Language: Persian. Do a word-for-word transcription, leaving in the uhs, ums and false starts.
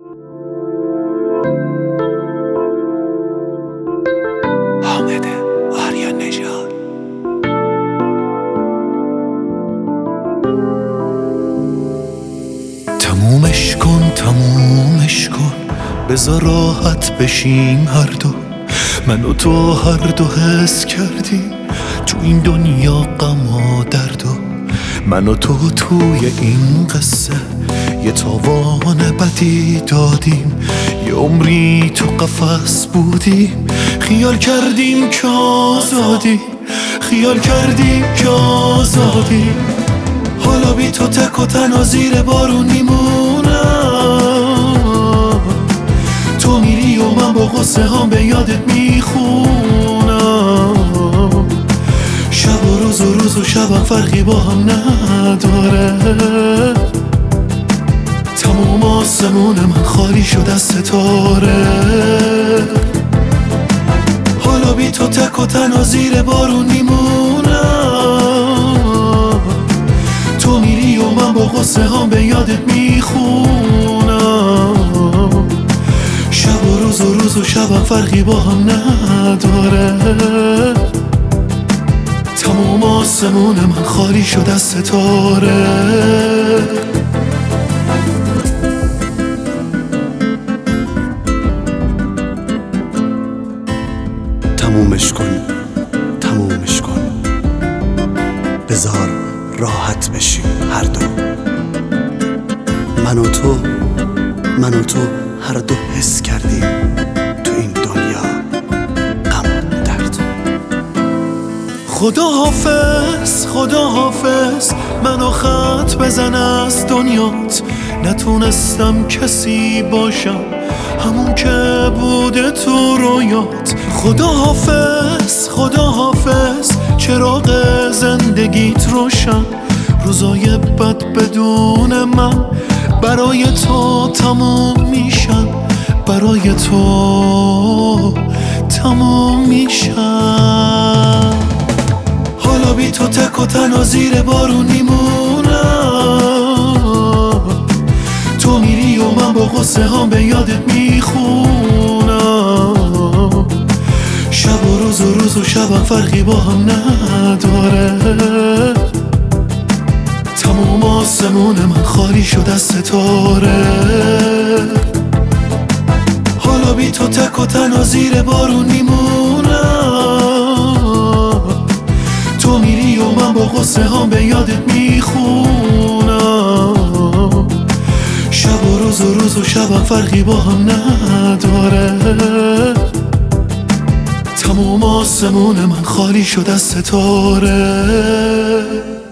حامد آریا نژاد. تمومش کن تمومش کن، بذار راحت بشیم هر دو. من و تو هر دو حس کردیم تو این دنیا غم و درد و من و تو توی این قصه یه تاوان بدی دادیم. یه عمری تو قفس بودیم، خیال کردیم که آزادیم، خیال کردیم که آزادیم. حالا بی تو تک و تنها زیر بارون میمونم. تو میری و من با غصه هم به یادت میخونم. شب و روز و روز و شبم فرقی با هم نداره. تموم آسمون من خالی شد از ستاره. حالا بی تو تک و تنها زیر بارون میمونم. تو میری و من با غصه هم به یادت میخونم. شب و روز و روز و شبم فرقی با هم نداره. تموم آسمون من خالی شد از ستاره. تمومش کن تمومش کن، بذار راحت بشیم هر دو. من و تو من و تو هر دو حس کردیم تو این دنیا غم و درد. خدا حافظ خدا حافظ، منو خط بزن از دنیات. نتونستم کسی باشم همون که بوده تو رویات. خدا حافظ خدا حافظ، چراغ زندگیت روشن. روزای بد بدون من برای تو تموم میشن، برای تو تموم میشن. حالا بی تو تک و تنها زیر بارون میمونم. تو میری و من با غصه هم به یادت میخونم. شب و روز و روز و شبم فرقی با هم نداره. تموم آسمون من خالی شد از ستاره. حالا بی تو تک و تنها زیر بارون میمونم. تو میری و من با غصه هم به یادت میخونم. شب و روز و روز و شبم فرقی با هم نداره. تموم آسمون من خالی شد از ستاره.